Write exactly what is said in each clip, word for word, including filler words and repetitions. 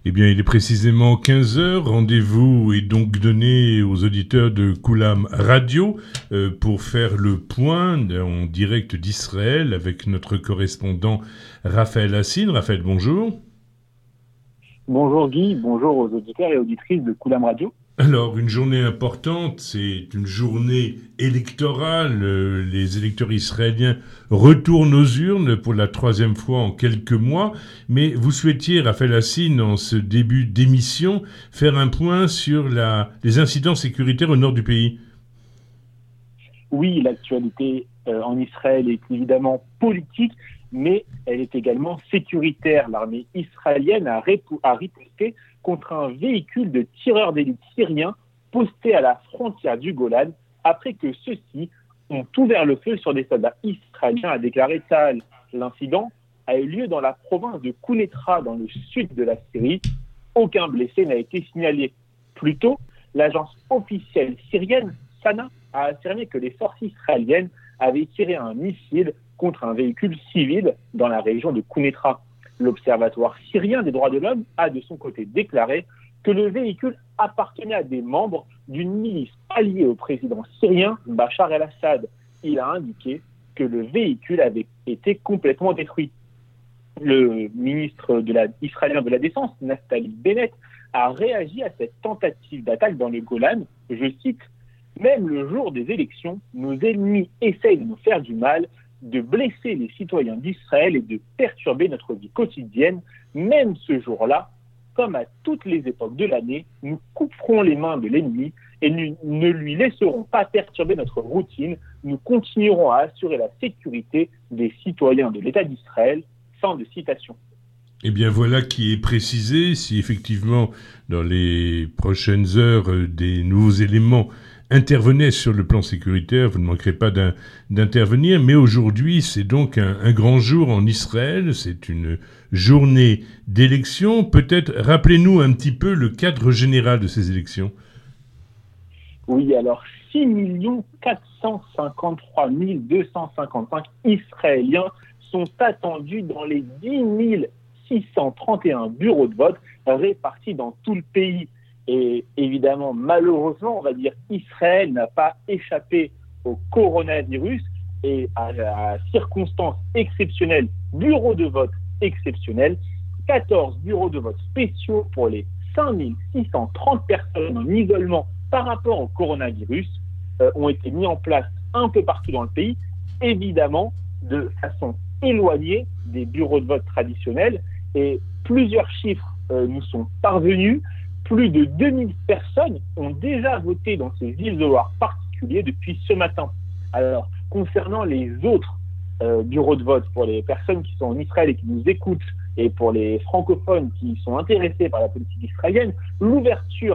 Eh bien, il est précisément quinze heures. Rendez-vous est donc donné aux auditeurs de Koulam Radio euh, pour faire le point en direct d'Israël avec notre correspondant Raphaël Hassine. Raphaël, bonjour. Bonjour Guy, bonjour aux auditeurs et auditrices de Koulam Radio. Alors, une journée importante, c'est une journée électorale. Euh, les électeurs israéliens retournent aux urnes pour la troisième fois en quelques mois. Mais vous souhaitiez, Raphaël Hassine, en ce début d'émission, faire un point sur la, les incidents sécuritaires au nord du pays. Oui, l'actualité euh, en Israël est évidemment politique, mais elle est également sécuritaire. L'armée israélienne a, répou- a riposté contre un véhicule de tireurs d'élite syriens posté à la frontière du Golan après que ceux-ci ont ouvert le feu sur des soldats israéliens, a déclaré Tsahal. L'incident a eu lieu dans la province de Quneitra, dans le sud de la Syrie. Aucun blessé n'a été signalé. Plus tôt, l'agence officielle syrienne, Sana, a affirmé que les forces israéliennes avaient tiré un missile contre un véhicule civil dans la région de Quneitra. L'Observatoire syrien des droits de l'homme a de son côté déclaré que le véhicule appartenait à des membres d'une milice alliée au président syrien Bachar el-Assad. Il a indiqué que le véhicule avait été complètement détruit. Le ministre de la, israélien de la Défense, Naftali Bennett, a réagi à cette tentative d'attaque dans le Golan. Je cite, « Même le jour des élections, nos ennemis essayent de nous faire du mal, de blesser les citoyens d'Israël et de perturber notre vie quotidienne. Même ce jour-là, comme à toutes les époques de l'année, nous couperons les mains de l'ennemi et nous ne lui laisserons pas perturber notre routine. Nous continuerons à assurer la sécurité des citoyens de l'État d'Israël. » Fin de citation. Eh bien, voilà qui est précisé. Si effectivement, dans les prochaines heures, euh, des nouveaux éléments intervenaient sur le plan sécuritaire, vous ne manquerez pas d'un, d'intervenir. Mais aujourd'hui, c'est donc un, un grand jour en Israël. C'est une journée d'élection. Peut-être rappelez-nous un petit peu le cadre général de ces élections. Oui, alors six millions quatre cent cinquante-trois mille deux cent cinquante-cinq Israéliens sont attendus dans les dix mille six cent trente et un bureaux de vote répartis dans tout le pays. Et évidemment, malheureusement, on va dire, Israël n'a pas échappé au coronavirus et à la circonstance exceptionnelle, bureaux de vote exceptionnels, quatorze bureaux de vote spéciaux pour les cinq mille six cent trente personnes en isolement par rapport au coronavirus euh, ont été mis en place un peu partout dans le pays, évidemment de façon éloignée des bureaux de vote traditionnels. Et plusieurs chiffres euh, nous sont parvenus. Plus de deux mille personnes ont déjà voté dans ces isoloirs particuliers depuis ce matin. Alors, concernant les autres euh, bureaux de vote, pour les personnes qui sont en Israël et qui nous écoutent, et pour les francophones qui sont intéressés par la politique israélienne, l'ouverture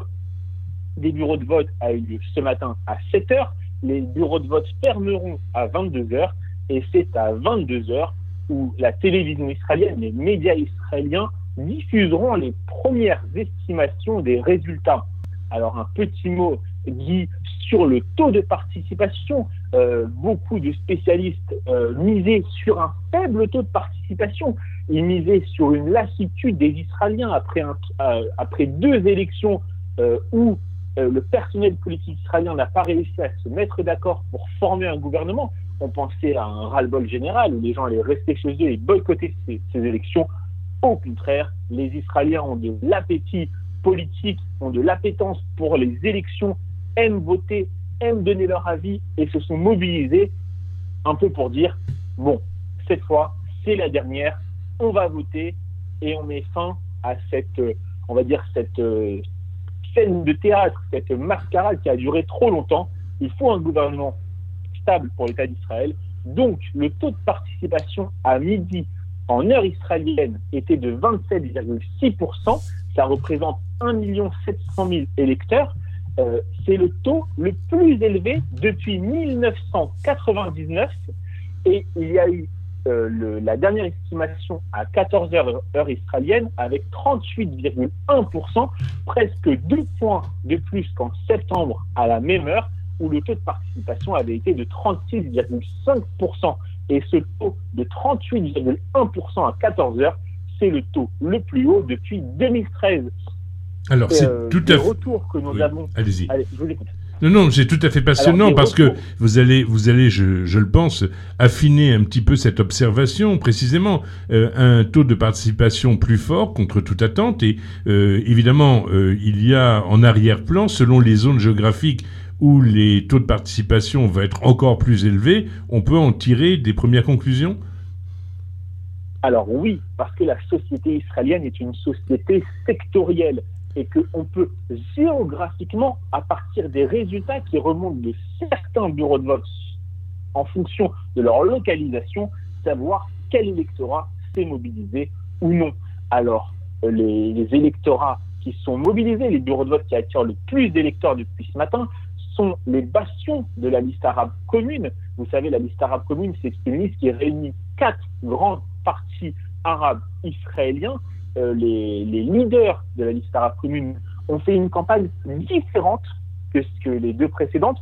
des bureaux de vote a eu lieu ce matin à sept heures. Les bureaux de vote fermeront à vingt-deux heures. Et c'est à vingt-deux heures où la télévision israélienne, les médias israéliens diffuseront les premières estimations des résultats. Alors un petit mot, Guy, sur le taux de participation. Euh, beaucoup de spécialistes euh, misaient sur un faible taux de participation. Ils misaient sur une lassitude des Israéliens après, un, euh, après deux élections euh, où euh, le personnel politique israélien n'a pas réussi à se mettre d'accord pour former un gouvernement. On pensait à un ras-le-bol général où les gens allaient rester chez eux et boycotter ces, ces élections. Au contraire, les Israéliens ont de l'appétit politique, ont de l'appétence pour les élections, aiment voter, aiment donner leur avis et se sont mobilisés un peu pour dire « Bon, cette fois, c'est la dernière, on va voter et on met fin à cette, on va dire, cette euh, scène de théâtre, cette mascarade qui a duré trop longtemps. Il faut un gouvernement stable pour l'État d'Israël. » Donc, le taux de participation à midi en heure israélienne était de vingt-sept virgule six pour cent. Ça représente un million sept cent mille électeurs. Euh, c'est le taux le plus élevé depuis mille neuf cent quatre-vingt-dix-neuf. Et il y a eu euh, le, la dernière estimation à quatorze heures heure israélienne avec trente-huit virgule un pour cent, presque deux points de plus qu'en septembre à la même heure, où le taux de participation avait été de trente-six virgule cinq pour cent. Et ce taux de trente-huit virgule un pour cent à quatorze heures, c'est le taux le plus haut depuis deux mille treize. Alors, c'est euh, tout à fait... retours que nous oui. avons... Allez-y. Allez, je vous écoute. Non, non, c'est tout à fait passionnant. Alors, parce retours... que vous allez, vous allez, je, je le pense, affiner un petit peu cette observation, précisément. Euh, un taux de participation plus fort contre toute attente. Et euh, évidemment, euh, il y a en arrière-plan, selon les zones géographiques où les taux de participation vont être encore plus élevés, on peut en tirer des premières conclusions ? Alors oui, parce que la société israélienne est une société sectorielle et qu'on peut géographiquement, à partir des résultats qui remontent de certains bureaux de vote en fonction de leur localisation, savoir quel électorat s'est mobilisé ou non. Alors, les, les électorats qui sont mobilisés, les bureaux de vote qui attirent le plus d'électeurs depuis ce matin, sont les bastions de la liste arabe commune. Vous savez, la liste arabe commune, c'est une liste qui réunit quatre grands partis arabes israéliens. Euh, les, les leaders de la liste arabe commune ont fait une campagne différente que, que les deux précédentes.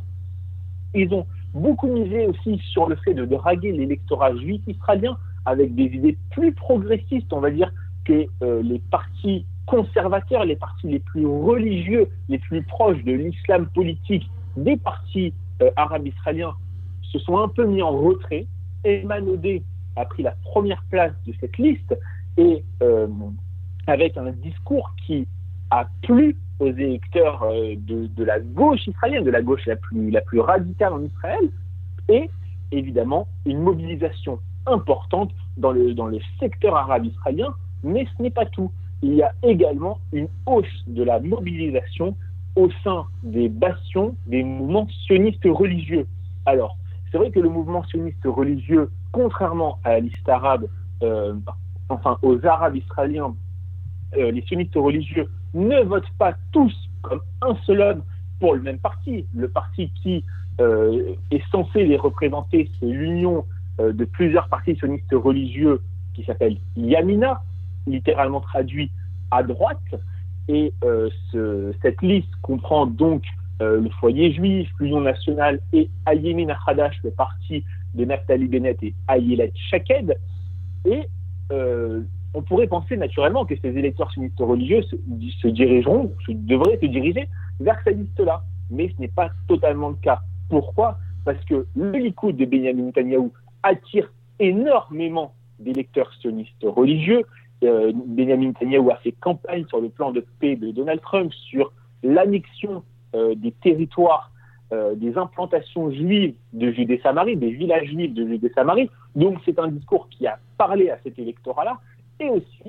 Ils ont beaucoup misé aussi sur le fait de draguer l'électorat juif israélien avec des idées plus progressistes, on va dire, que euh, les partis conservateurs, les partis les plus religieux, les plus proches de l'islam politique des partis euh, arabes israéliens se sont un peu mis en retrait. Ayman Odeh a pris la première place de cette liste et euh, avec un discours qui a plu aux électeurs euh, de, de la gauche israélienne, de la gauche la plus, la plus radicale en Israël, et évidemment une mobilisation importante dans le, dans le secteur arabe israélien, mais ce n'est pas tout. Il y a également une hausse de la mobilisation au sein des bastions des mouvements sionistes religieux. Alors, c'est vrai que le mouvement sioniste religieux, contrairement à la liste arabe, euh, enfin aux Arabes israéliens, euh, les sionistes religieux ne votent pas tous comme un seul homme pour le même parti. Le parti qui euh, est censé les représenter, c'est l'union euh, de plusieurs partis sionistes religieux qui s'appelle Yamina, littéralement traduit à droite. Et euh, ce, cette liste comprend donc euh, le Foyer juif, l'Union nationale et Hayemin Hadash, le parti de Naftali Bennett et Ayelet Shaked. Et euh, on pourrait penser naturellement que ces électeurs sionistes religieux se, se dirigeront, se, devraient se diriger vers cette liste-là. Mais ce n'est pas totalement le cas. Pourquoi ? Parce que le Likoud de Benyamin Netanyahou attire énormément d'électeurs sionistes religieux. Euh, Benyamin Netanyahou a fait campagne sur le plan de paix de Donald Trump, sur l'annexion euh, des territoires, euh, des implantations juives de Judée-Samarie, des villages juifs de Judée-Samarie. Donc c'est un discours qui a parlé à cet électorat-là. Et aussi,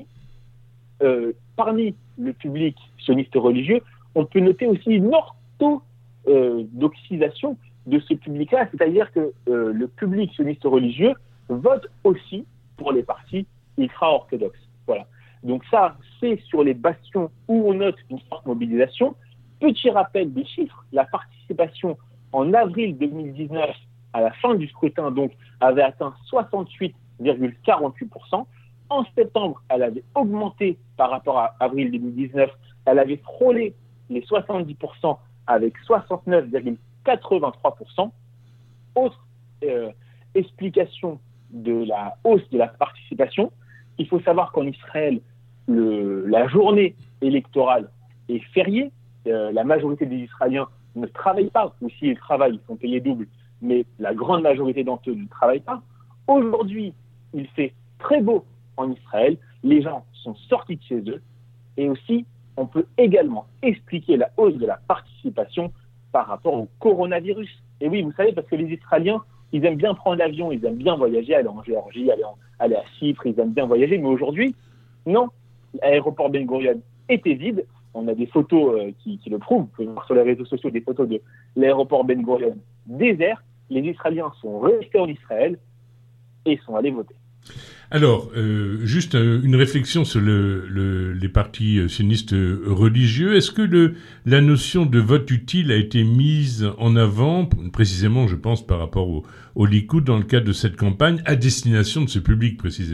euh, parmi le public sioniste religieux, on peut noter aussi une orthodoxisation euh, de ce public-là, c'est-à-dire que euh, le public sioniste religieux vote aussi pour les partis ultra-orthodoxes. Voilà. Donc ça, c'est sur les bastions où on note une forte mobilisation. Petit rappel des chiffres, la participation en avril deux mille dix-neuf, à la fin du scrutin, donc, avait atteint soixante-huit virgule quarante-huit pour cent. En septembre, elle avait augmenté par rapport à avril deux mille dix-neuf. Elle avait frôlé les soixante-dix pour cent avec soixante-neuf virgule quatre-vingt-trois pour cent. Autre euh, explication de la hausse de la participation, il faut savoir qu'en Israël, le, la journée électorale est fériée. Euh, la majorité des Israéliens ne travaillent pas, ou s'ils travaillent, ils sont payés double, mais la grande majorité d'entre eux ne travaillent pas. Aujourd'hui, il fait très beau en Israël, les gens sont sortis de chez eux, et aussi, on peut également expliquer la hausse de la participation par rapport au coronavirus. Et oui, vous savez, parce que les Israéliens, ils aiment bien prendre l'avion, ils aiment bien voyager, aller en Géorgie, aller, en, aller à Chypre, ils aiment bien voyager, mais aujourd'hui, non, l'aéroport Ben Gurion était vide. On a des photos euh, qui, qui le prouvent, vous pouvez voir sur les réseaux sociaux des photos de l'aéroport Ben Gurion désert. Les Israéliens sont restés en Israël et sont allés voter. Alors, euh, juste euh, une réflexion sur le, le, les partis euh, sionistes euh, religieux. Est-ce que le, la notion de vote utile a été mise en avant, précisément, je pense, par rapport au, au Likoud, dans le cadre de cette campagne, à destination de ce public, précisément ?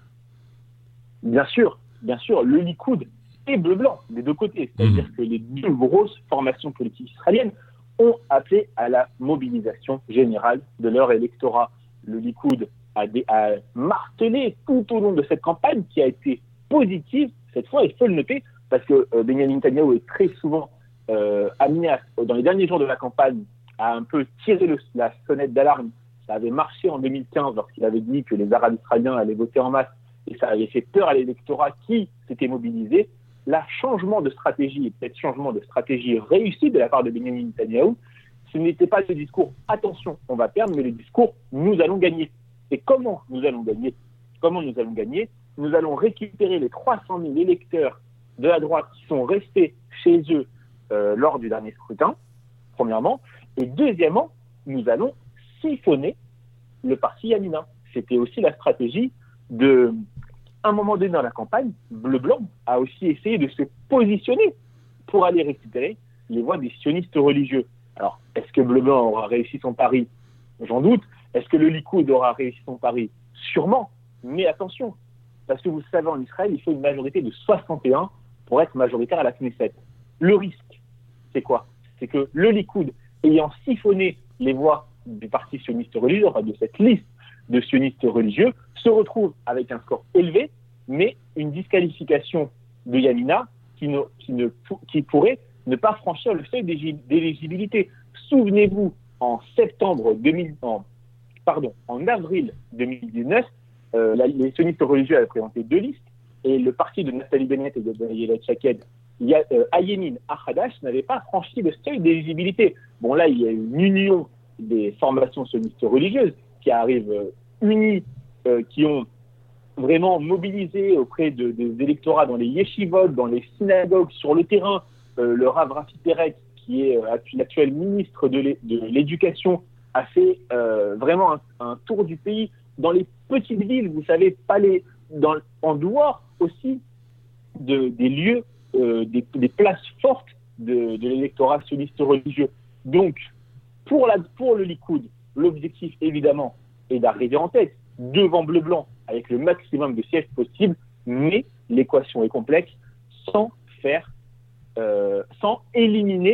Bien sûr, bien sûr. Le Likoud et bleu-blanc, des deux côtés. C'est-à-dire mmh. que les deux grosses formations politiques israéliennes ont appelé à la mobilisation générale de leur électorat. Le Likoud a, dé, a martelé tout au long de cette campagne qui a été positive, cette fois, il faut le noter, parce que euh, Benyamin Netanyahou est très souvent euh, amené, à, dans les derniers jours de la campagne, à un peu tirer le, la sonnette d'alarme. Ça avait marché en deux mille quinze lorsqu'il avait dit que les Arabes israéliens allaient voter en masse, et ça avait fait peur à l'électorat qui s'était mobilisé. Là, changement de stratégie, et peut-être changement de stratégie réussi de la part de Benyamin Netanyahou, ce n'était pas le discours « attention, on va perdre », mais le discours « nous allons gagner ». Et comment nous allons gagner ? Comment nous allons gagner ? Nous allons récupérer les trois cent mille électeurs de la droite qui sont restés chez eux euh, lors du dernier scrutin, premièrement. Et deuxièmement, nous allons siphonner le parti Yamina. C'était aussi la stratégie de... À un moment donné dans la campagne, Bleu-Blanc a aussi essayé de se positionner pour aller récupérer les voix des sionistes religieux. Alors, est-ce que Bleu-Blanc aura réussi son pari ? J'en doute. Est-ce que le Likoud aura réussi son pari ? Sûrement. Mais attention, parce que vous savez, en Israël, il faut une majorité de soixante et un pour être majoritaire à la Knesset. Le risque, c'est quoi ? C'est que le Likoud, ayant siphonné les voix du parti sioniste religieux, enfin de cette liste de sionistes religieux, se retrouve avec un score élevé, mais une disqualification de Yamina qui, ne, qui, ne, qui pourrait ne pas franchir le seuil d'éligibilité. Souvenez-vous, en septembre deux mille, en, pardon, en avril deux mille dix-neuf, euh, la, les sionistes religieux avaient présenté deux listes, et le parti de Naftali Bennett et de Ayelet Shaked, euh, Hayemin Hadash, n'avait pas franchi le seuil d'éligibilité. Bon, là, il y a une union des formations sionistes religieuses qui arrivent euh, unies, euh, qui ont vraiment mobilisé auprès de, des électorats dans les yeshivot, dans les synagogues, sur le terrain. Euh, le Rav Rafi Perek, qui est euh, l'actuel ministre de, l'é- de l'Éducation, a fait euh, vraiment un, un tour du pays dans les petites villes, vous savez, pas les, dans, en dehors aussi de, des lieux, euh, des, des places fortes de, de l'électorat sioniste religieux. Donc, pour, la, pour le Likoud, l'objectif, évidemment, est d'arriver en tête, devant Bleu-Blanc, avec le maximum de sièges possible, mais l'équation est complexe, sans faire, euh, sans éliminer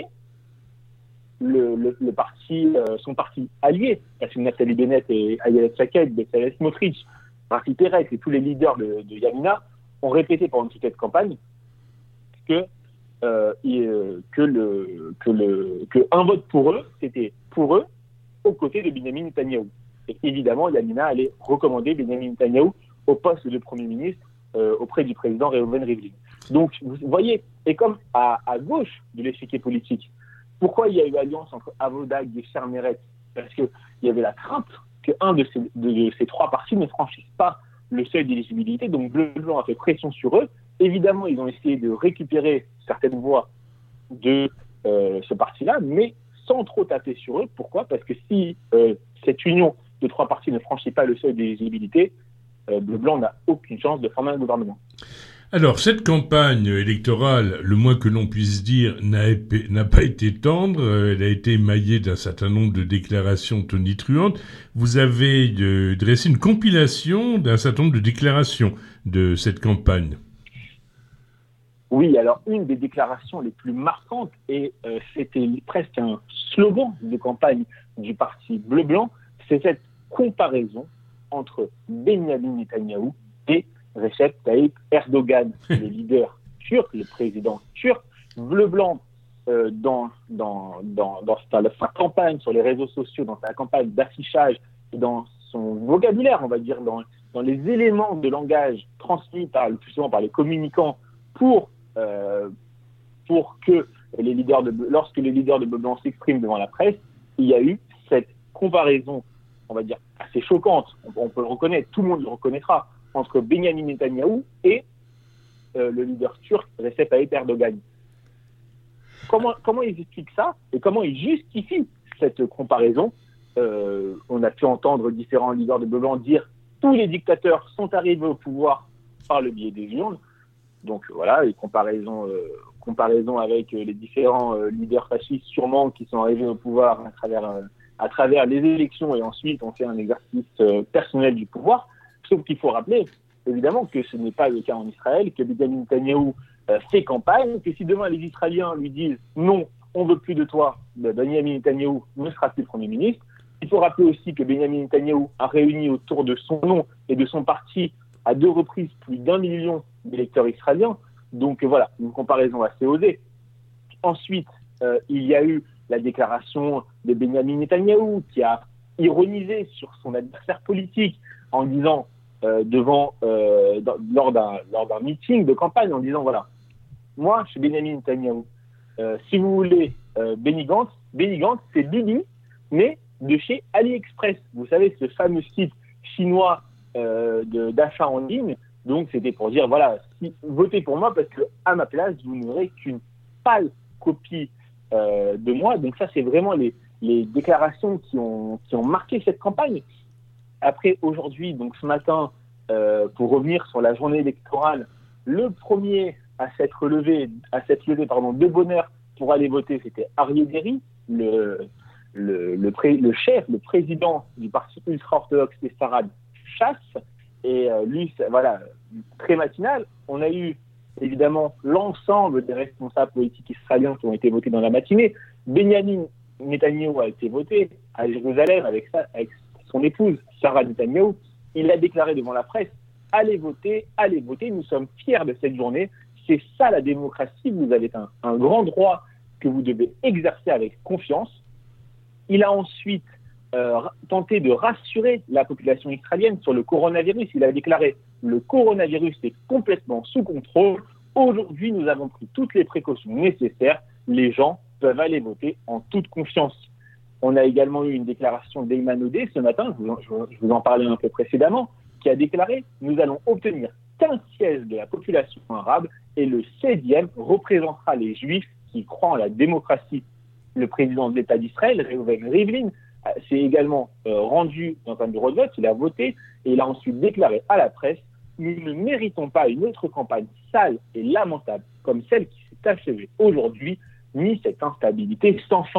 le, le, le parti, euh, son parti allié, parce que Naftali Bennett et Ayelet Shaked, Bezalel Smotrich, Rafi Perek et tous les leaders de, de Yamina ont répété pendant toute cette campagne que euh, et, euh, que le que le que un vote pour eux, c'était pour eux aux côtés de Benyamin Netanyahou. Et évidemment, Yamina allait recommander Benyamin Netanyahou au poste de Premier ministre euh, auprès du président Reuven Rivlin. Donc, vous voyez, et comme à, à gauche de l'échiquier politique, pourquoi il y a eu alliance entre Avoda, Gesher, Meretz ? Parce qu'il y avait la crainte qu'un de ces, de, de ces trois partis ne franchisse pas le seuil d'éligibilité. Donc, Bleu-Blanc a fait pression sur eux. Évidemment, ils ont essayé de récupérer certaines voix de euh, ce parti-là, mais sans trop taper sur eux. Pourquoi ? Parce que si euh, cette union de trois partis ne franchit pas le seuil d'éligibilité, euh, Bleu-Blanc n'a aucune chance de former un gouvernement. Alors, cette campagne électorale, le moins que l'on puisse dire, n'a, épé- n'a pas été tendre. Elle a été émaillée d'un certain nombre de déclarations tonitruantes. Vous avez euh, dressé une compilation d'un certain nombre de déclarations de cette campagne. Oui, alors une des déclarations les plus marquantes, et euh, c'était presque un slogan de campagne du parti Bleu-Blanc, c'est cette comparaison entre Benyamin Netanyahou et Recep Tayyip Erdogan, le leader turc, le président turc. Bleu-Blanc, euh, dans, dans, dans, dans sa, sa campagne sur les réseaux sociaux, dans sa campagne d'affichage, dans son vocabulaire, on va dire, dans, dans les éléments de langage transmis par, le plus souvent par les communicants pour, euh, pour que les leaders de, lorsque les leaders de Bleu-Blanc s'expriment devant la presse, il y a eu cette comparaison, on va dire, assez choquante, on, on peut le reconnaître, tout le monde le reconnaîtra, entre Benyamin Netanyahou et euh, le leader turc Recep Tayyip Erdogan. Comment, comment ils expliquent ça et comment ils justifient cette comparaison ? euh, On a pu entendre différents leaders de Bleu-Blanc dire tous les dictateurs sont arrivés au pouvoir par le biais des urnes. Donc voilà, les comparaisons, euh, comparaison avec euh, les différents euh, leaders fascistes sûrement qui sont arrivés au pouvoir à travers, euh, à travers les élections et ensuite on fait un exercice euh, personnel du pouvoir. Sauf qu'il faut rappeler, évidemment, que ce n'est pas le cas en Israël, que Benyamin Netanyahou euh, fait campagne, que si demain les Israéliens lui disent « non, on ne veut plus de toi », ben Benyamin Netanyahou ne sera plus Premier ministre. Il faut rappeler aussi que Benyamin Netanyahou a réuni autour de son nom et de son parti à deux reprises plus d'un million d'électeurs israéliens. Donc voilà, une comparaison assez osée. Ensuite, euh, il y a eu la déclaration de Benyamin Netanyahou qui a ironisé sur son adversaire politique en disant euh, devant euh, dans, lors d'un lors d'un meeting de campagne en disant voilà, moi je suis Benyamin Netanyahou. Euh, si vous voulez euh, Benny Gantz, Benny Gantz c'est Bibi, mais de chez AliExpress. Vous savez, ce fameux site chinois euh, de, d'achat en ligne. Donc, c'était pour dire, voilà, si, votez pour moi parce qu'à ma place, vous n'aurez qu'une pâle copie euh, de moi. Donc, ça, c'est vraiment les, les déclarations qui ont, qui ont marqué cette campagne. Après, aujourd'hui, donc ce matin, euh, pour revenir sur la journée électorale, le premier à s'être levé, à s'être levé pardon, de bonheur pour aller voter, c'était Aryeh Deri, le... Le, le, pré, le chef, le président du parti ultra-orthodoxe des Farad chasse, et euh, lui, voilà, très matinal. On a eu évidemment l'ensemble des responsables politiques israéliens qui ont été votés dans la matinée. Benyamin Netanyahou a été voté à Jérusalem avec, sa, avec son épouse Sarah Netanyahou. Il a déclaré devant la presse, allez voter, allez voter, nous sommes fiers de cette journée. C'est ça la démocratie, vous avez un, un grand droit que vous devez exercer avec confiance. Il a ensuite euh, tenté de rassurer la population israélienne sur le coronavirus. Il a déclaré « Le coronavirus est complètement sous contrôle. Aujourd'hui, nous avons pris toutes les précautions nécessaires. Les gens peuvent aller voter en toute confiance. » On a également eu une déclaration d'Ayman Odeh ce matin, je vous, je vous en parlais un peu précédemment, qui a déclaré « Nous allons obtenir quinze sièges de la population arabe et le seizième représentera les Juifs qui croient en la démocratie. » Le président de l'État d'Israël, Reuven Rivlin, s'est également euh, rendu dans un bureau de vote, il a voté et il a ensuite déclaré à la presse « Nous ne méritons pas une autre campagne sale et lamentable comme celle qui s'est achevée aujourd'hui, ni cette instabilité sans fin. »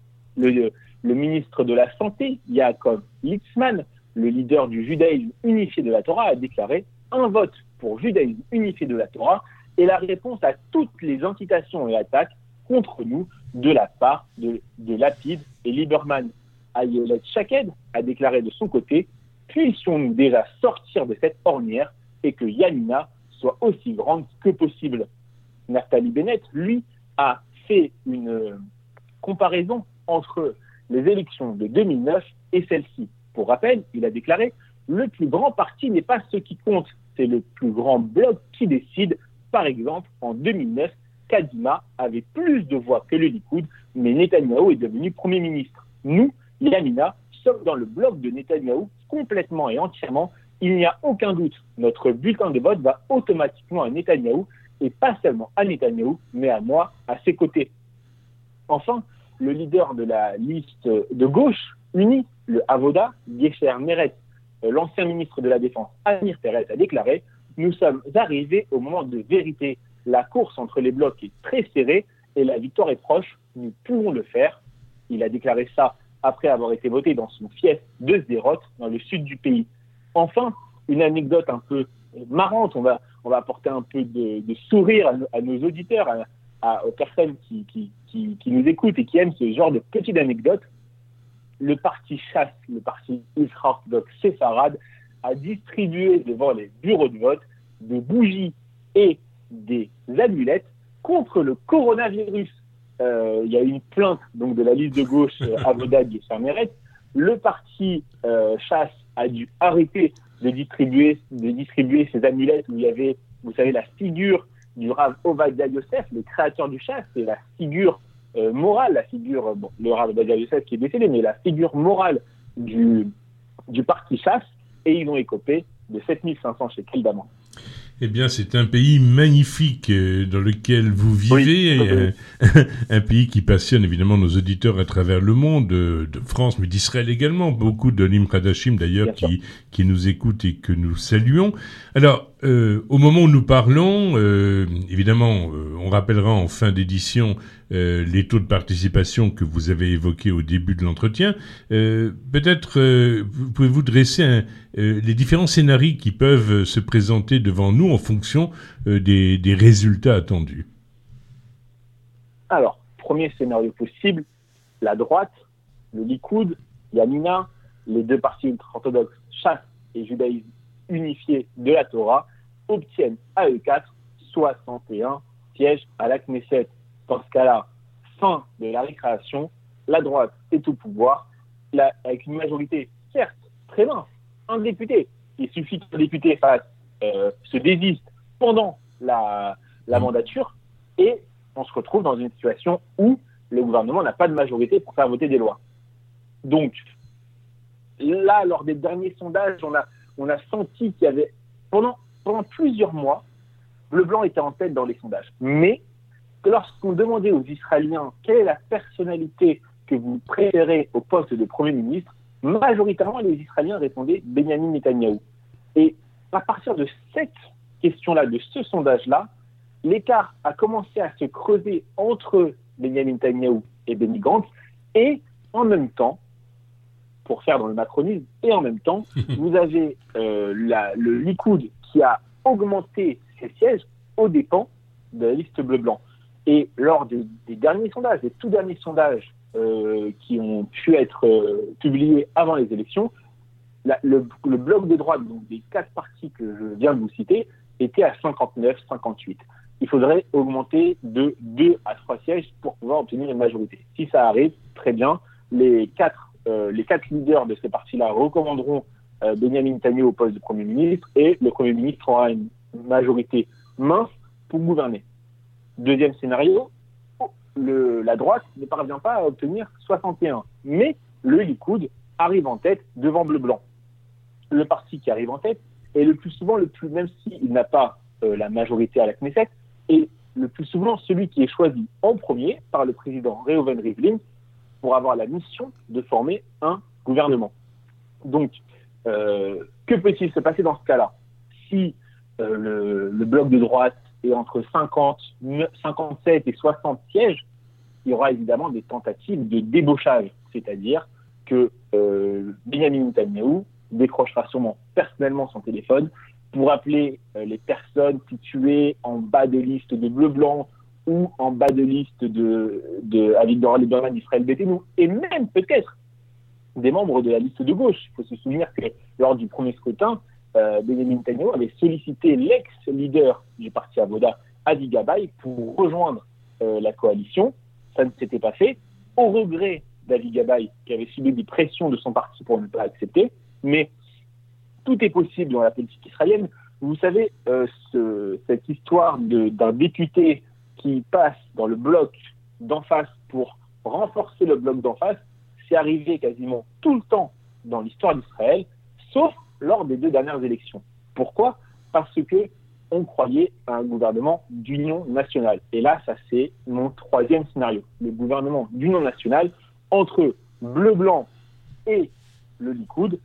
Le, le ministre de la Santé, Yaakov Litzman, le leader du judaïsme unifié de la Torah, a déclaré « Un vote pour judaïsme unifié de la Torah est la réponse à toutes les incitations et attaques contre nous de la part de, de Lapid et Lieberman. » Ayelet Shaked a déclaré de son côté « Puissions-nous déjà sortir de cette ornière et que Yamina soit aussi grande que possible. » Naftali Bennett, lui, a fait une euh, comparaison entre les élections de deux mille neuf et celle-ci. Pour rappel, il a déclaré « Le plus grand parti n'est pas ce qui compte, c'est le plus grand bloc qui décide. Par exemple, en deux mille neuf, Kadima avait plus de voix que le Likoud, mais Netanyahou est devenu Premier ministre. Nous, Yamina, sommes dans le bloc de Netanyahou complètement et entièrement. Il n'y a aucun doute. Notre bulletin de vote va automatiquement à Netanyahou, et pas seulement à Netanyahou, mais à moi, à ses côtés. » Enfin, le leader de la liste de gauche unie, le Avoda, Gesher Meretz, l'ancien ministre de la Défense, Amir Peretz, a déclaré « Nous sommes arrivés au moment de vérité. La course entre les blocs est très serrée et la victoire est proche. Nous pouvons le faire. » Il a déclaré ça après avoir été voté dans son fief de Sderot, dans le sud du pays. Enfin, une anecdote un peu marrante, on va, on va apporter un peu de, de sourire à, à nos auditeurs, à, à, aux personnes qui, qui, qui, qui nous écoutent et qui aiment ce genre de petites anecdotes. Le parti Chasse, le parti ultra-orthodoxe séfarade, a distribué devant les bureaux de vote des bougies et des amulettes contre le coronavirus. Euh, il y a eu une plainte donc, de la liste de gauche euh, Avoda Gesher Meretz. Le parti euh, Chasse a dû arrêter de distribuer, de distribuer ces amulettes où il y avait, vous savez, la figure du Rav Ovadia Yosef, le créateur du Chasse, c'est la figure euh, morale, la figure, bon, le Rav Ovadia Yosef qui est décédé, mais la figure morale du, du parti Chasse, et ils ont écopé de sept mille cinq cents shekels d'amende. Eh bien, c'est un pays magnifique euh, dans lequel vous vivez, oui, euh, un pays qui passionne évidemment nos auditeurs à travers le monde, euh, de France, mais d'Israël également. Beaucoup de Olim Khadashim d'ailleurs qui, qui nous écoutent et que nous saluons. Alors, euh, au moment où nous parlons, euh, évidemment, euh, on rappellera en fin d'édition euh, les taux de participation que vous avez évoqués au début de l'entretien. Euh, peut-être euh, pouvez-vous dresser un, euh, les différents scénarios qui peuvent se présenter devant nous en fonction euh, des, des résultats attendus. Alors, premier scénario possible, la droite, le Likoud, Yamina, les deux partis ultra-orthodoxes, Chasse et Judaïsme unifié de la Torah, obtiennent à eux quatre soixante et un sièges à la Knesset. Dans ce cas-là, fin de la récréation, la droite est au pouvoir, la, avec une majorité, certes, très mince, un député. Il suffit qu'un député fasse, euh, se désiste pendant la, la mandature et on se retrouve dans une situation où le gouvernement n'a pas de majorité pour faire voter des lois. Donc, là, lors des derniers sondages, on a, on a senti qu'il y avait, pendant, pendant plusieurs mois, le blanc était en tête dans les sondages. Mais que lorsqu'on demandait aux Israéliens quelle est la personnalité que vous préférez au poste de Premier ministre, majoritairement, les Israéliens répondaient Benyamin Netanyahou. Et à partir de cette question-là, de ce sondage-là, l'écart a commencé à se creuser entre Benyamin Netanyahou et Benny Gantz, et en même temps, pour faire dans le macronisme, et en même temps, vous avez euh, la, le Likoud qui a augmenté ses sièges aux dépens de la liste bleu-blanc. Et lors des, des derniers sondages, des tout derniers sondages euh, qui ont pu être euh, publiés avant les élections, la, le, le bloc de droite, donc des quatre partis que je viens de vous citer, était à cinquante-neuf cinquante-huit. Il faudrait augmenter de deux à trois sièges pour pouvoir obtenir une majorité. Si ça arrive, très bien. Les quatre, euh, les quatre leaders de ces partis-là recommanderont euh, Benyamin Netanyahou au poste de Premier ministre et le Premier ministre aura une majorité mince pour gouverner. Deuxième scénario, le, la droite ne parvient pas à obtenir soixante et un. Mais le Likoud arrive en tête devant Bleu-Blanc. Le parti qui arrive en tête est le plus souvent, le plus, même s'il n'a pas euh, la majorité à la Knesset, est le plus souvent celui qui est choisi en premier par le président Reuven Rivlin pour avoir la mission de former un gouvernement. Donc, euh, que peut-il se passer dans ce cas-là? Si euh, le, le bloc de droite est entre cinquante, cinquante-sept et soixante sièges, il y aura évidemment des tentatives de débauchage, c'est-à-dire que euh, Benyamin Netanyahou décrochera sûrement personnellement son téléphone pour appeler euh, les personnes situées en bas de liste de Bleu-Blanc ou en bas de liste de, de Avigdor Lieberman, Israël Béthénou, et même peut-être des membres de la liste de gauche. Il faut se souvenir que lors du premier scrutin, euh, Benyamin Netanyahou avait sollicité l'ex-leader du parti Avoda, Adi Gabay, pour rejoindre euh, la coalition. Ça ne s'était pas fait, au regret d'Adi Gabay, qui avait subi des pressions de son parti pour ne pas accepter. Mais tout est possible dans la politique israélienne. Vous savez, euh, ce, cette histoire de, d'un député qui passe dans le bloc d'en face pour renforcer le bloc d'en face, c'est arrivé quasiment tout le temps dans l'histoire d'Israël, sauf lors des deux dernières élections. Pourquoi? Parce que on croyait à un gouvernement d'union nationale. Et là, ça c'est mon troisième scénario. Le gouvernement d'union nationale entre Bleu-Blanc et le Likoud.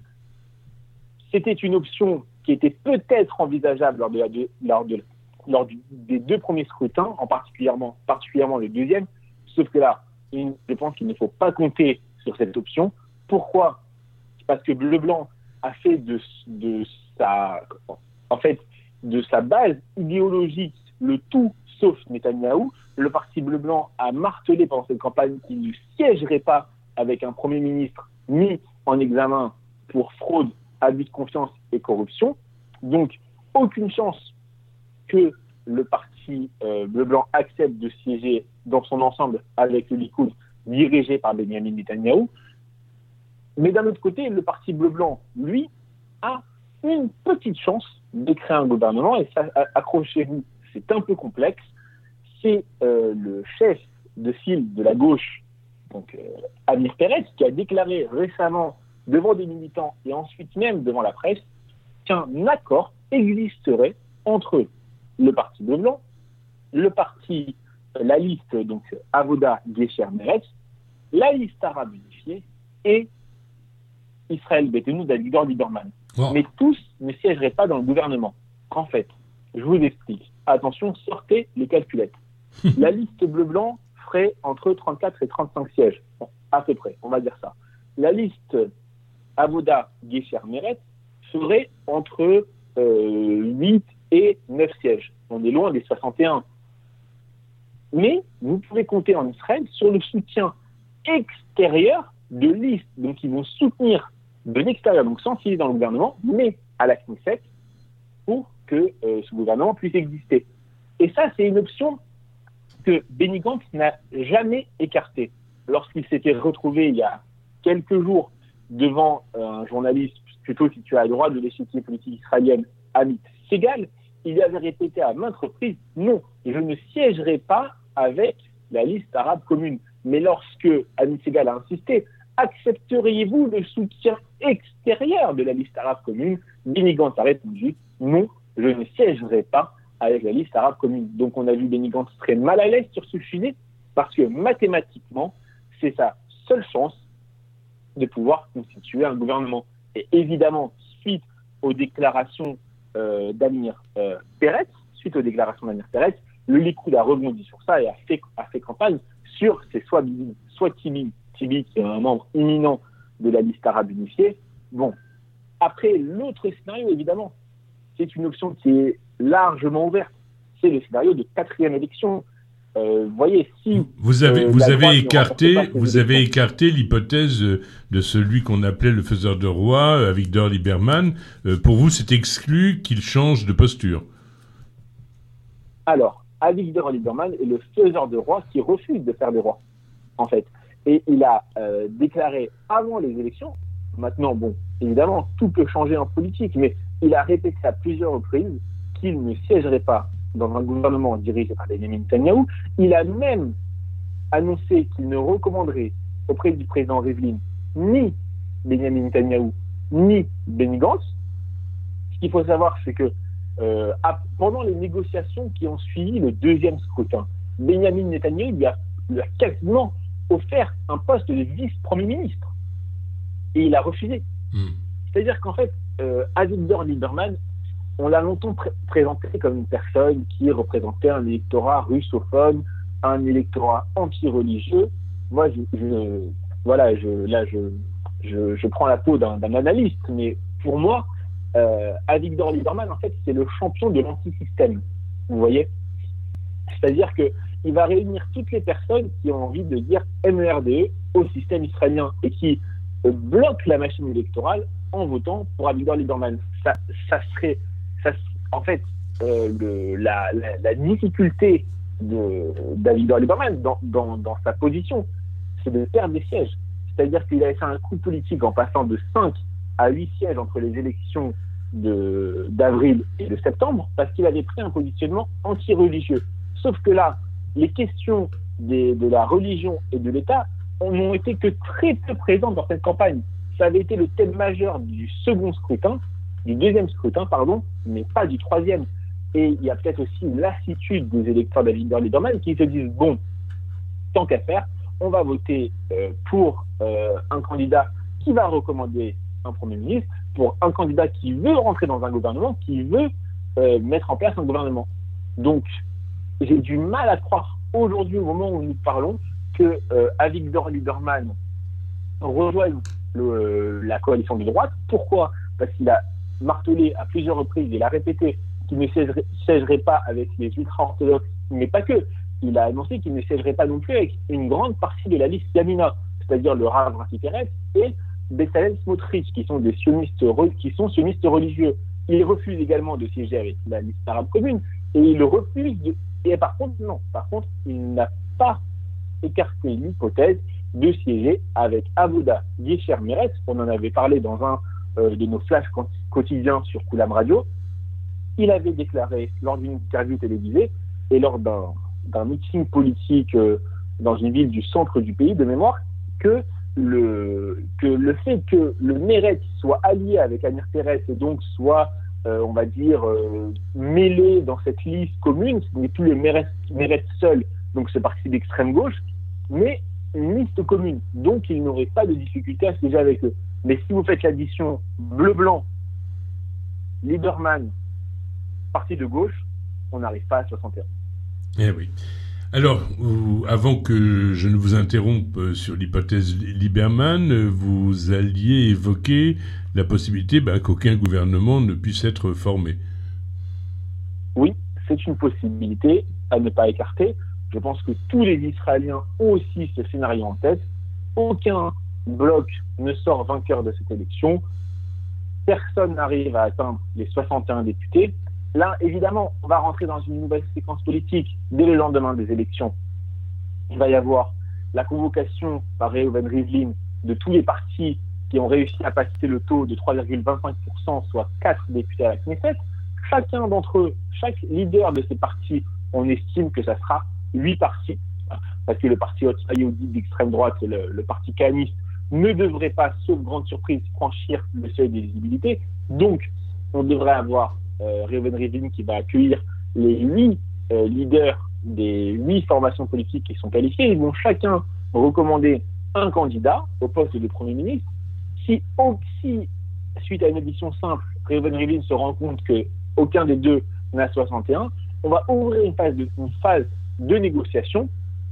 C'était une option qui était peut-être envisageable lors, de la deux, lors, de, lors du, des deux premiers scrutins, en particulièrement, particulièrement le deuxième. Sauf que là, je pense qu'il ne faut pas compter sur cette option. Pourquoi? Parce que Bleu-Blanc a fait de, de sa, en fait, de sa base idéologique le tout sauf Netanyahou. Le parti Bleu-Blanc a martelé pendant cette campagne qu'il ne siégerait pas avec un Premier ministre mis en examen pour fraude, abus de confiance et corruption. Donc, aucune chance que le parti euh, Bleu-Blanc accepte de siéger dans son ensemble avec le Likoud dirigé par Benyamin Netanyahou. Mais d'un autre côté, le parti Bleu-Blanc, lui, a une petite chance de créer un gouvernement. Et ça, accrochez-vous, c'est un peu complexe. C'est euh, le chef de file de la gauche, donc euh, Amir Peretz, qui a déclaré récemment devant des militants et ensuite même devant la presse qu'un accord existerait entre le parti Bleu-Blanc, le parti, euh, la liste donc Avoda Gesher Meretz, la liste arabe unifiée et Israël Béthénou d'Avigdor Lieberman. Wow. Mais tous ne siégeraient pas dans le gouvernement. En fait, je vous explique. Attention, sortez les calculettes. La liste bleu-blanc ferait entre trente-quatre et trente-cinq sièges. Bon, à peu près, on va dire ça. La liste Avoda Gesher Meretz ferait entre euh, huit et neuf sièges. On est loin des soixante et un. Mais vous pouvez compter en Israël sur le soutien extérieur de listes, donc ils vont soutenir de l'extérieur, donc sans siéger dans le gouvernement, mais à la Knesset, pour que euh, ce gouvernement puisse exister. Et ça, c'est une option que Benny Gantz n'a jamais écartée. Lorsqu'il s'était retrouvé il y a quelques jours devant euh, un journaliste plutôt situé à droite de l'échiquier politique israélienne, Amit Segal, il avait répété à maintes reprises « Non, je ne siégerai pas avec la liste arabe commune ». Mais lorsque Amit Segal a insisté « Accepteriez-vous le soutien extérieur de la liste arabe commune ?» Benny Gantz a répondu « Non, je ne siégerai pas avec la liste arabe commune ». Donc on a vu Benny Gantz très mal à l'aise sur ce sujet parce que mathématiquement, c'est sa seule chance de pouvoir constituer un gouvernement. Et évidemment, suite aux déclarations euh, d'Amir euh, Peretz, suite aux déclarations d'Amir Peretz, le Likoud a rebondi sur ça et a fait, a fait campagne sur c'est soit, soit Tibi, Tibi qui est un membre imminent de la liste arabe unifiée. Bon, après, l'autre scénario, évidemment, c'est une option qui est largement ouverte. C'est le scénario de quatrième élection. Euh, vous voyez, si vous avez, euh, vous la avez droite ne écarté, remporte pas ces vous avez élections- écarté l'hypothèse de celui qu'on appelait le faiseur de roi, euh, Avigdor Lieberman. Euh, pour vous, c'est exclu qu'il change de posture. Alors, Avigdor Lieberman est le faiseur de roi qui refuse de faire des rois, en fait. Et il a euh, déclaré avant les élections, maintenant, bon, évidemment, tout peut changer en politique, mais il a répété à plusieurs reprises qu'il ne siégerait pas dans un gouvernement dirigé par Benjamin Netanyahou. Il a même annoncé qu'il ne recommanderait auprès du président Rivlin ni Benjamin Netanyahou, ni Benny Gantz. Ce qu'il faut savoir, c'est que euh, à, pendant les négociations qui ont suivi le deuxième scrutin, Benjamin Netanyahou lui a, lui a quasiment offert un poste de vice-premier ministre. Et il a refusé. Mmh. C'est-à-dire qu'en fait, euh, Avigdor Lieberman, on l'a longtemps pr- présenté comme une personne qui représentait un électorat russophone, un électorat anti-religieux. Moi, je, je, voilà, je, là, je, je, je prends la peau d'un, d'un analyste, mais pour moi, euh, Avigdor Lieberman, en fait, c'est le champion de l'antisystème. Vous voyez ? C'est-à-dire qu'il va réunir toutes les personnes qui ont envie de dire M E R D E au système israélien et qui euh, bloquent la machine électorale en votant pour Avigdor Lieberman. Ça, ça serait, ça, en fait, euh, le, la, la, la difficulté de, d'Avigdor Lieberman dans, dans, dans sa position, c'est de perdre des sièges. C'est-à-dire qu'il avait fait un coup politique en passant de cinq à huit sièges entre les élections de, d'avril et de septembre, parce qu'il avait pris un positionnement anti-religieux. Sauf que là, les questions des, de la religion et de l'État n'ont été que très peu présentes dans cette campagne. Ça avait été le thème majeur du second scrutin, du deuxième scrutin, pardon, mais pas du troisième. Et il y a peut-être aussi une lassitude des électeurs d'Avigdor Lieberman qui se disent, bon, tant qu'à faire, on va voter euh, pour euh, un candidat qui va recommander un Premier ministre, pour un candidat qui veut rentrer dans un gouvernement, qui veut euh, mettre en place un gouvernement. Donc, j'ai du mal à croire aujourd'hui, au moment où nous parlons, que euh, Avigdor Lieberman rejoigne le, la coalition de droite. Pourquoi ? Parce qu'il a martelé à plusieurs reprises, il a répété qu'il ne siégerait, siégerait pas avec les ultra-orthodoxes, mais pas que. Il a annoncé qu'il ne siégerait pas non plus avec une grande partie de la liste Yamina, c'est-à-dire le Rav Rafi Peretz et Bezalel Smotrich, qui sont des sionistes, qui sont sionistes religieux. Il refuse également de siéger avec la liste arabe commune, et il refuse de... Et par contre, non. Par contre, il n'a pas écarté l'hypothèse de siéger avec Avoda Gesher Meretz. On en avait parlé dans un euh, de nos flashs quotidiens sur Koulam Radio. Il avait déclaré lors d'une interview télévisée et lors d'un, d'un meeting politique euh, dans une ville du centre du pays, de mémoire, que le, que le fait que le Meretz soit allié avec Amir Peretz et donc soit, euh, on va dire, euh, mêlé dans cette liste commune, ce n'est plus le Meretz, Meretz seul, donc ce parti d'extrême gauche, mais une liste commune. Donc il n'aurait pas de difficulté à siéger avec eux. Mais si vous faites l'addition bleu-blanc, Lieberman, parti de gauche, on n'arrive pas à soixante et un. Eh oui. Alors, vous, avant que je ne vous interrompe sur l'hypothèse Lieberman, vous alliez évoquer la possibilité bah, qu'aucun gouvernement ne puisse être formé. Oui, c'est une possibilité à ne pas écarter. Je pense que tous les Israéliens ont aussi ce scénario en tête. Aucun bloc ne sort vainqueur de cette élection, personne n'arrive à atteindre les soixante et un députés. Là, évidemment, on va rentrer dans une nouvelle séquence politique dès le lendemain des élections. Il va y avoir la convocation par Reuven Rivlin de tous les partis qui ont réussi à passer le taux de trois virgule vingt-cinq pour cent, soit quatre députés à la Knesset. Chacun d'entre eux, chaque leader de ces partis, on estime que ça sera huit partis, parce que le parti Otsa-Yehudit d'extrême droite, le, le parti kahaniste, ne devrait pas, sauf grande surprise, franchir le seuil d'éligibilité. Donc, on devrait avoir euh, Reuven Rivlin qui va accueillir les huit euh, leaders des huit formations politiques qui sont qualifiées. Ils vont chacun recommander un candidat au poste de Premier ministre. Si, si suite à une audition simple, Reuven Rivlin se rend compte qu'aucun des deux n'a soixante et un, on va ouvrir une phase de, une phase de négociation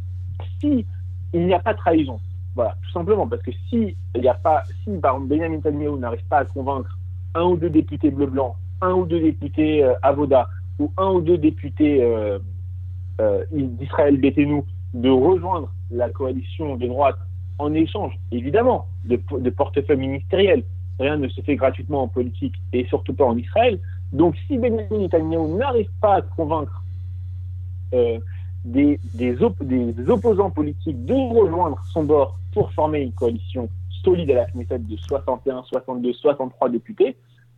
si il n'y a pas de trahison. Voilà, tout simplement, parce que si il n'y a pas, si par exemple Benjamin Netanyahu n'arrive pas à convaincre un ou deux députés bleu-blanc, un ou deux députés euh, Avoda, ou un ou deux députés euh, euh, d'Israël Beiteinu de rejoindre la coalition de droite en échange, évidemment, de, de portefeuille ministériel. Rien ne se fait gratuitement en politique et surtout pas en Israël. Donc, si Benjamin Netanyahu n'arrive pas à convaincre euh, des, des, op- des opposants politiques de rejoindre son bord pour former une coalition solide à la Knesset de soixante et un, soixante-deux, soixante-trois députés,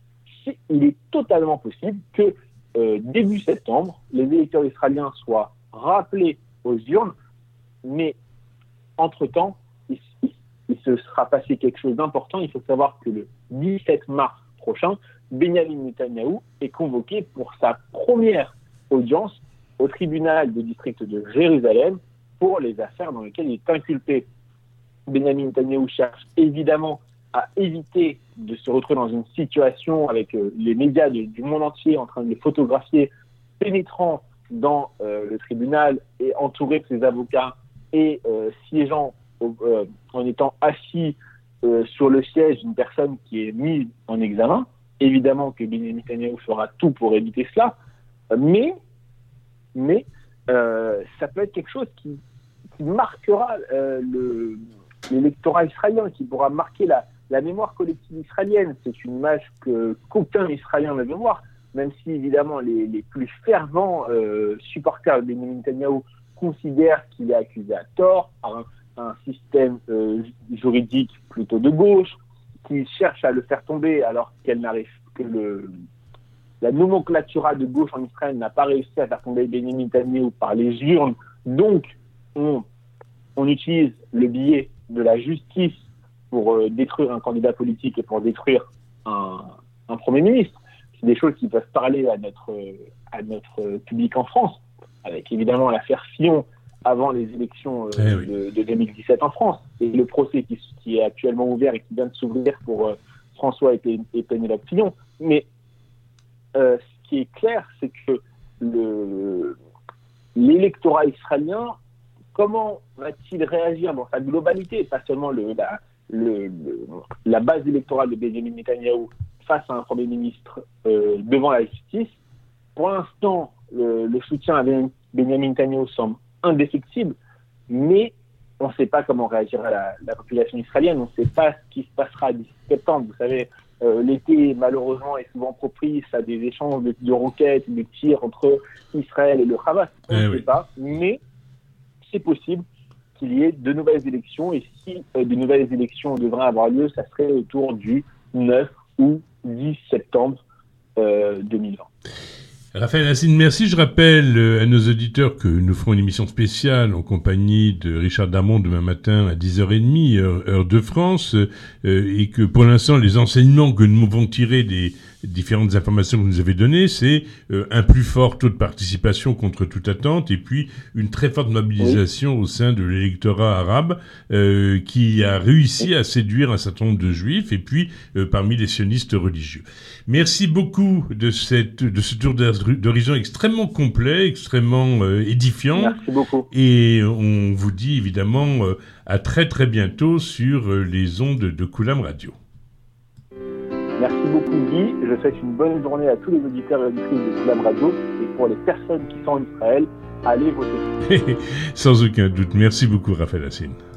il est totalement possible que euh, début septembre, les électeurs israéliens soient rappelés aux urnes, mais entre-temps, il, il, il se sera passé quelque chose d'important. Il faut savoir que le dix-sept mars prochain, Benjamin Netanyahu est convoqué pour sa première audience au tribunal de district de Jérusalem pour les affaires dans lesquelles il est inculpé. Benjamin Netanyahu cherche évidemment à éviter de se retrouver dans une situation avec euh, les médias de, du monde entier en train de le photographier pénétrant dans euh, le tribunal et entouré de ses avocats et euh, siégeant au, euh, en étant assis euh, sur le siège d'une personne qui est mise en examen. Évidemment que Benjamin Netanyahu fera tout pour éviter cela, mais, mais euh, ça peut être quelque chose qui, qui marquera euh, le, l'électorat israélien, qui pourra marquer la, la mémoire collective israélienne. C'est une image que, qu'aucun Israélien ne veut voir, même si évidemment les, les plus fervents euh, supporters de Benjamin Netanyahu considèrent qu'il est accusé à tort par un, un système euh, juridique plutôt de gauche, qui cherche à le faire tomber alors qu'elle n'arrive que le la nomenclatura de gauche en Israël n'a pas réussi à faire tomber Benjamin Netanyahu par les urnes. Donc on, on utilise le biais de la justice pour euh, détruire un candidat politique et pour détruire un, un Premier ministre. C'est des choses qui peuvent parler à notre euh, à notre public en France, avec évidemment l'affaire Fillon avant les élections euh, eh oui. de, de deux mille dix-sept en France, et le procès qui, qui est actuellement ouvert et qui vient de s'ouvrir pour euh, François et, et Pénélope Fillon. Mais euh, ce qui est clair, c'est que le, l'électorat israélien, comment va-t-il réagir dans sa globalité, pas seulement le, la, le, le, la base électorale de Benjamin Netanyahu face à un Premier ministre euh, devant la justice. Pour l'instant, le, le soutien à Benjamin Netanyahu semble indéfectible, mais on ne sait pas comment réagira la, la population israélienne, on ne sait pas ce qui se passera d'ici septembre. Vous savez, euh, l'été, malheureusement, est souvent propice à des échanges de, de roquettes, de tirs entre Israël et le Hamas. On ne eh sait oui. pas, mais c'est possible qu'il y ait de nouvelles élections, et si euh, de nouvelles élections devraient avoir lieu, ça serait autour du neuf ou dix septembre euh, deux mille vingt. Raphaël Hassine, merci. Je rappelle à nos auditeurs que nous ferons une émission spéciale en compagnie de Richard Darmon demain matin à dix heures trente, heure, heure de France, euh, et que pour l'instant, les enseignements que nous pouvons tirer des différentes informations que vous nous avez données, c'est euh, un plus fort taux de participation contre toute attente, et puis une très forte mobilisation oui. au sein de l'électorat arabe euh, qui a réussi à séduire un certain nombre de juifs, et puis euh, parmi les sionistes religieux. Merci beaucoup de cette de ce tour d'horizon extrêmement complet, extrêmement euh, édifiant. Merci beaucoup. Et on vous dit évidemment euh, à très très bientôt sur euh, les ondes de Coulam Radio. Merci beaucoup Guy. Je souhaite une bonne journée à tous les auditeurs et auditrices de Coulam Radio, et pour les personnes qui sont en Israël, allez voter. Sans aucun doute. Merci beaucoup Raphaël Hassine.